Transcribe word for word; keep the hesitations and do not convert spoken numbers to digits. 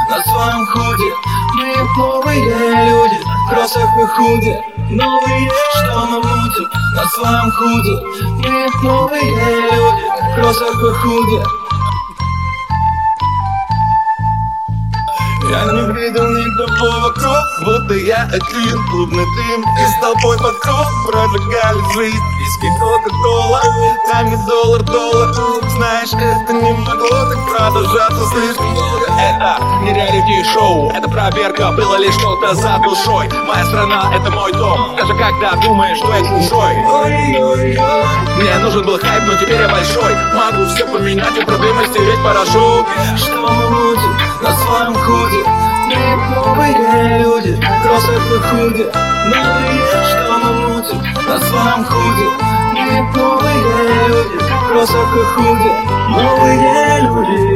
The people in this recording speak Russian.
на своем худе. Мы новые люди, в кроссах и худе. Новые, что мы мутим на своем худе. Мы новые люди, в кроссах и худе. Я не видел никого вокруг, будто я один. Клубный дым и с толпой под круг прожигали жизнь. Виски, кока-кола, там и доллар, доллар. Знаешь, это не могло так продолжаться слишком долго. Это не реалити-шоу, это проверка, было ли что-то за душой. Моя страна, это мой дом, даже когда думаешь, что я чужой. Мне нужен был хайп, но теперь я большой. Могу все поменять и проблемы стереть порошок. Что мы мутим на своем худе. Мы новые люди, в кроссах и худе. Новые, что мы мутим на своем худе. Мы новые люди, в кроссах и худе. Новые люди.